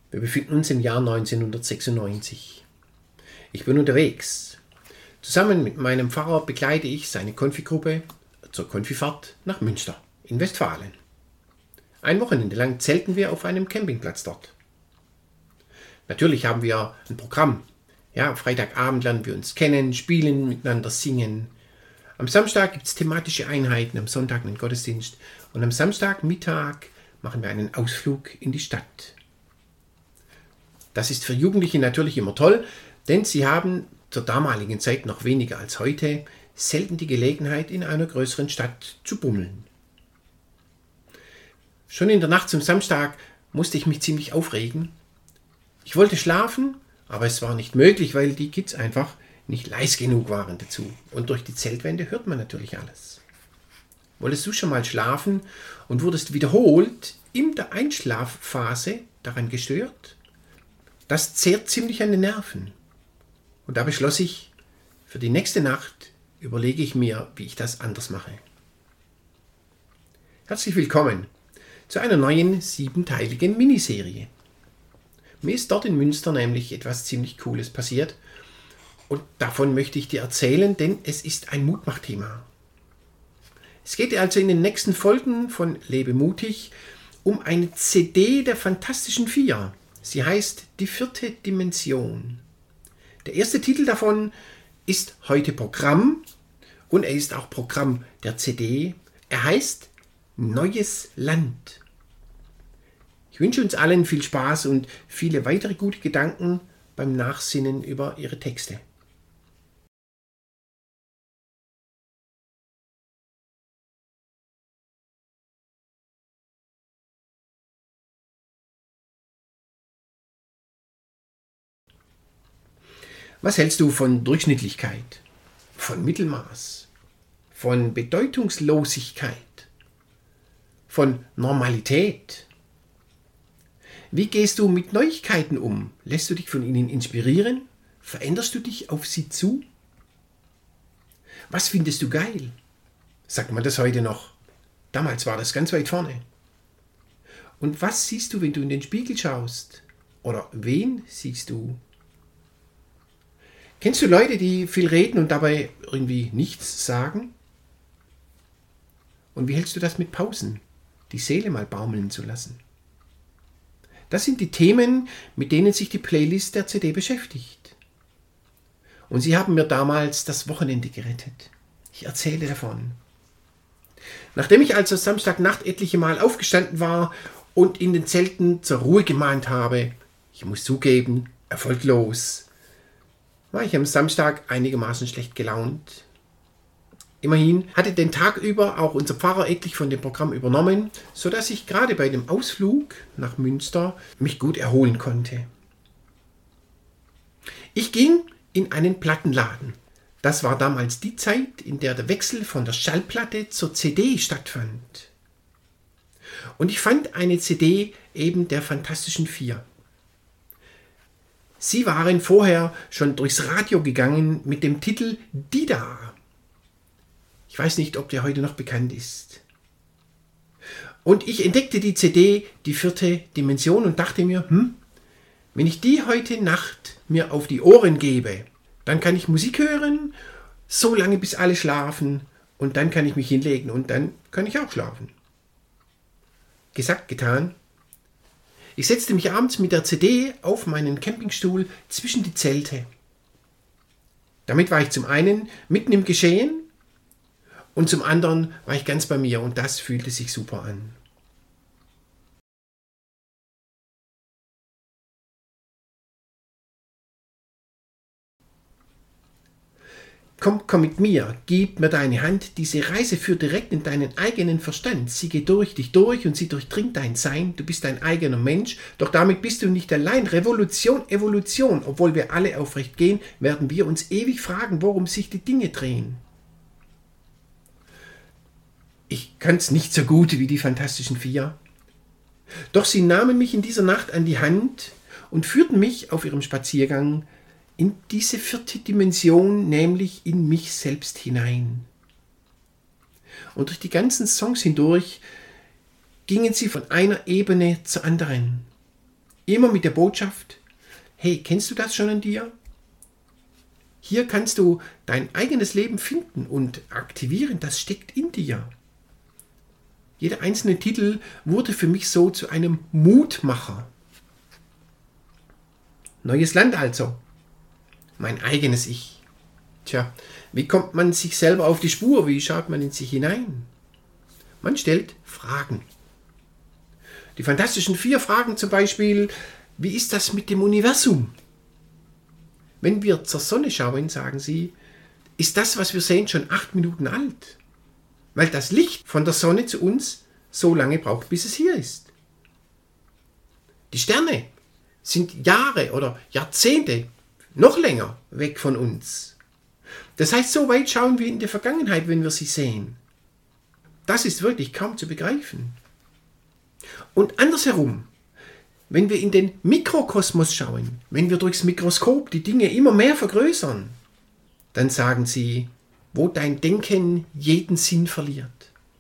Wir befinden uns im Jahr 1996. Ich bin unterwegs. Zusammen mit meinem Pfarrer begleite ich seine Konfigruppe zur Konfifahrt nach Münster in Westfalen. Ein Wochenende lang zelten wir auf einem Campingplatz dort. Natürlich haben wir ein Programm. Ja, am Freitagabend lernen wir uns kennen, spielen, miteinander singen. Am Samstag gibt es thematische Einheiten, am Sonntag einen Gottesdienst und am Samstagmittag machen wir einen Ausflug in die Stadt. Das ist für Jugendliche natürlich immer toll, denn sie haben zur damaligen Zeit noch weniger als heute selten die Gelegenheit, in einer größeren Stadt zu bummeln. Schon in der Nacht zum Samstag musste ich mich ziemlich aufregen. Ich wollte schlafen, aber es war nicht möglich, weil die Kids einfach nicht leise genug waren dazu. Und durch die Zeltwände hört man natürlich alles. Wolltest du schon mal schlafen und wurdest wiederholt in der Einschlafphase daran gestört? Das zehrt ziemlich an den Nerven. Und da beschloss ich, für die nächste Nacht überlege ich mir, wie ich das anders mache. Herzlich willkommen zu einer neuen 7-teiligen Miniserie. Mir ist dort in Münster nämlich etwas ziemlich Cooles passiert und davon möchte ich dir erzählen, denn es ist ein Mutmachthema. Es geht also in den nächsten Folgen von Lebe mutig um eine CD der Fantastischen Vier. Sie heißt Die vierte Dimension. Der erste Titel davon ist heute Programm und er ist auch Programm der CD. Er heißt Neues Land. Ich wünsche uns allen viel Spaß und viele weitere gute Gedanken beim Nachsinnen über ihre Texte. Was hältst du von Durchschnittlichkeit, von Mittelmaß, von Bedeutungslosigkeit, von Normalität? Wie gehst du mit Neuigkeiten um? Lässt du dich von ihnen inspirieren? Veränderst du dich auf sie zu? Was findest du geil? Sagt man das heute noch? Damals war das ganz weit vorne. Und was siehst du, wenn du in den Spiegel schaust? Oder wen siehst du? Kennst du Leute, die viel reden und dabei irgendwie nichts sagen? Und wie hältst du das mit Pausen? Die Seele mal baumeln zu lassen. Das sind die Themen, mit denen sich die Playlist der CD beschäftigt. Und sie haben mir damals das Wochenende gerettet. Ich erzähle davon. Nachdem ich also Samstagnacht etliche Mal aufgestanden war und in den Zelten zur Ruhe gemahnt habe, ich muss zugeben, erfolglos, war ich am Samstag einigermaßen schlecht gelaunt. Immerhin hatte den Tag über auch unser Pfarrer etlich von dem Programm übernommen, sodass ich gerade bei dem Ausflug nach Münster mich gut erholen konnte. Ich ging in einen Plattenladen. Das war damals die Zeit, in der der Wechsel von der Schallplatte zur CD stattfand. Und ich fand eine CD eben der Fantastischen Vier. Sie waren vorher schon durchs Radio gegangen mit dem Titel Dida. Ich weiß nicht, ob der heute noch bekannt ist. Und ich entdeckte die CD, die vierte Dimension, und dachte mir, wenn ich die heute Nacht mir auf die Ohren gebe, dann kann ich Musik hören, so lange bis alle schlafen, und dann kann ich mich hinlegen und dann kann ich auch schlafen. Gesagt, getan. Ich setzte mich abends mit der CD auf meinen Campingstuhl zwischen die Zelte. Damit war ich zum einen mitten im Geschehen und zum anderen war ich ganz bei mir und das fühlte sich super an. Komm mit mir, gib mir deine Hand, diese Reise führt direkt in deinen eigenen Verstand. Sie geht durch dich durch und sie durchdringt dein Sein. Du bist dein eigener Mensch, doch damit bist du nicht allein. Revolution, Evolution. Obwohl wir alle aufrecht gehen, werden wir uns ewig fragen, worum sich die Dinge drehen. Ich kann's nicht so gut wie die Fantastischen Vier. Doch sie nahmen mich in dieser Nacht an die Hand und führten mich auf ihrem Spaziergang in diese vierte Dimension, nämlich in mich selbst hinein. Und durch die ganzen Songs hindurch gingen sie von einer Ebene zur anderen. Immer mit der Botschaft, hey, kennst du das schon an dir? Hier kannst du dein eigenes Leben finden und aktivieren, das steckt in dir. Jeder einzelne Titel wurde für mich so zu einem Mutmacher. Neues Land also. Mein eigenes Ich. Tja, wie kommt man sich selber auf die Spur? Wie schaut man in sich hinein? Man stellt Fragen. Die Fantastischen 4 fragen zum Beispiel, wie ist das mit dem Universum? Wenn wir zur Sonne schauen, sagen sie, ist das, was wir sehen, schon 8 Minuten alt? Weil das Licht von der Sonne zu uns so lange braucht, bis es hier ist. Die Sterne sind Jahre oder Jahrzehnte, noch länger weg von uns. Das heißt, so weit schauen wir in die Vergangenheit, wenn wir sie sehen. Das ist wirklich kaum zu begreifen. Und andersherum, wenn wir in den Mikrokosmos schauen, wenn wir durchs Mikroskop die Dinge immer mehr vergrößern, dann sagen sie, wo dein Denken jeden Sinn verliert.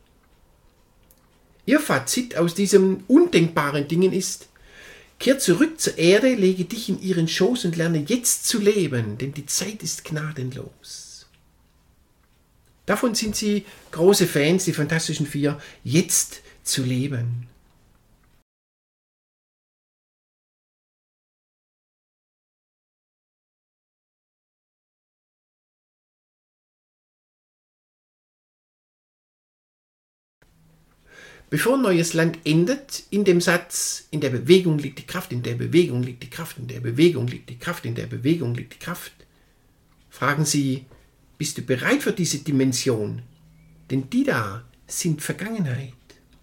Ihr Fazit aus diesen undenkbaren Dingen ist, kehr zurück zur Erde, lege dich in ihren Schoß und lerne jetzt zu leben, denn die Zeit ist gnadenlos. Davon sind sie große Fans, die Fantastischen 4, jetzt zu leben. Bevor Neues Land endet, in dem Satz, in der Bewegung liegt die Kraft, in der Bewegung liegt die Kraft, in der Bewegung liegt die Kraft, in der Bewegung liegt die Kraft, fragen Sie, bist du bereit für diese Dimension? Denn die da sind Vergangenheit.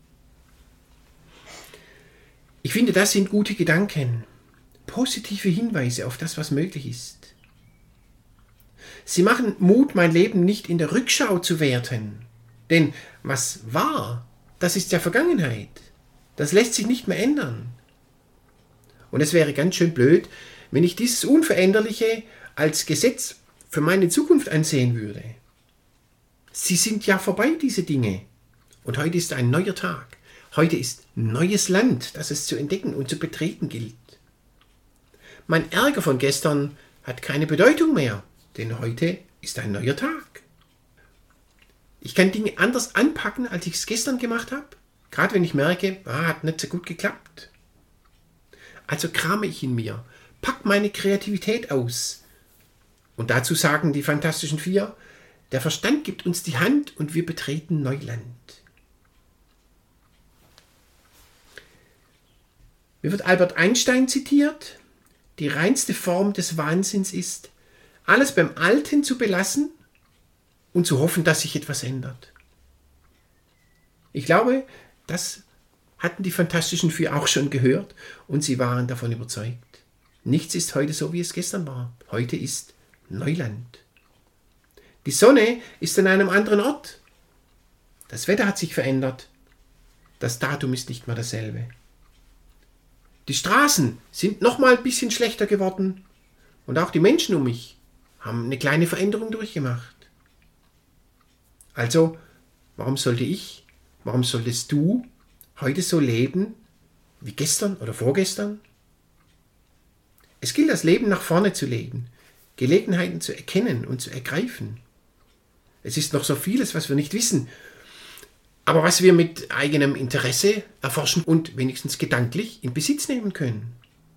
Ich finde, das sind gute Gedanken, positive Hinweise auf das, was möglich ist. Sie machen Mut, mein Leben nicht in der Rückschau zu werten. Denn was war, das ist ja Vergangenheit. Das lässt sich nicht mehr ändern. Und es wäre ganz schön blöd, wenn ich dieses Unveränderliche als Gesetz für meine Zukunft ansehen würde. Sie sind ja vorbei, diese Dinge. Und heute ist ein neuer Tag. Heute ist neues Land, das es zu entdecken und zu betreten gilt. Mein Ärger von gestern hat keine Bedeutung mehr, denn heute ist ein neuer Tag. Ich kann Dinge anders anpacken, als ich es gestern gemacht habe. Gerade wenn ich merke, hat nicht so gut geklappt. Also krame ich in mir, pack meine Kreativität aus. Und dazu sagen die Fantastischen 4, der Verstand gibt uns die Hand und wir betreten Neuland. Mir wird Albert Einstein zitiert, die reinste Form des Wahnsinns ist, alles beim Alten zu belassen und zu hoffen, dass sich etwas ändert. Ich glaube, das hatten die Fantastischen 4 auch schon gehört und sie waren davon überzeugt. Nichts ist heute so, wie es gestern war. Heute ist Neuland. Die Sonne ist an einem anderen Ort. Das Wetter hat sich verändert. Das Datum ist nicht mehr dasselbe. Die Straßen sind noch mal ein bisschen schlechter geworden und auch die Menschen um mich haben eine kleine Veränderung durchgemacht. Also, warum solltest du heute so leben wie gestern oder vorgestern? Es gilt, das Leben nach vorne zu leben, Gelegenheiten zu erkennen und zu ergreifen. Es ist noch so vieles, was wir nicht wissen, aber was wir mit eigenem Interesse erforschen und wenigstens gedanklich in Besitz nehmen können.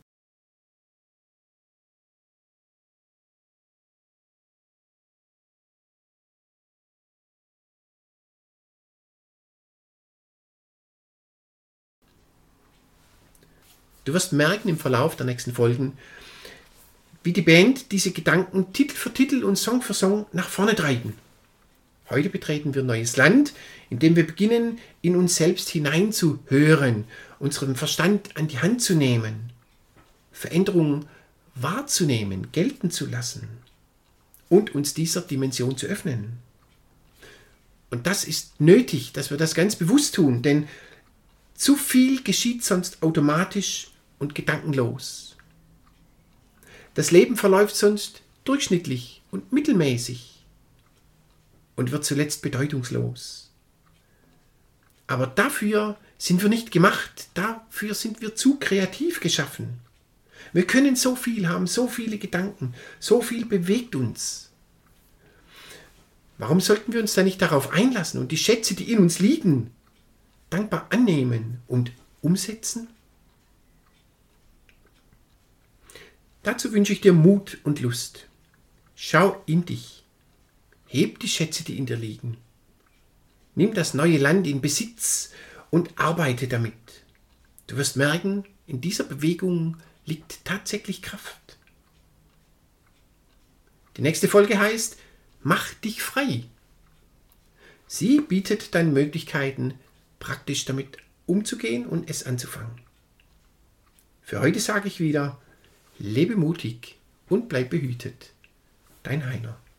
Du wirst merken im Verlauf der nächsten Folgen, wie die Band diese Gedanken Titel für Titel und Song für Song nach vorne treiben. Heute betreten wir neues Land, indem wir beginnen, in uns selbst hineinzuhören, unseren Verstand an die Hand zu nehmen, Veränderungen wahrzunehmen, gelten zu lassen und uns dieser Dimension zu öffnen. Und das ist nötig, dass wir das ganz bewusst tun, denn zu viel geschieht sonst automatisch und gedankenlos. Das Leben verläuft sonst durchschnittlich und mittelmäßig und wird zuletzt bedeutungslos. Aber dafür sind wir nicht gemacht. Dafür sind wir zu kreativ geschaffen. Wir können so viel haben, so viele Gedanken, so viel bewegt uns. Warum sollten wir uns da nicht darauf einlassen und die Schätze, die in uns liegen, dankbar annehmen und umsetzen? Dazu wünsche ich dir Mut und Lust. Schau in dich. Heb die Schätze, die in dir liegen. Nimm das neue Land in Besitz und arbeite damit. Du wirst merken, in dieser Bewegung liegt tatsächlich Kraft. Die nächste Folge heißt, mach dich frei. Sie bietet dann Möglichkeiten, praktisch damit umzugehen und es anzufangen. Für heute sage ich wieder, lebe mutig und bleib behütet. Dein Heiner.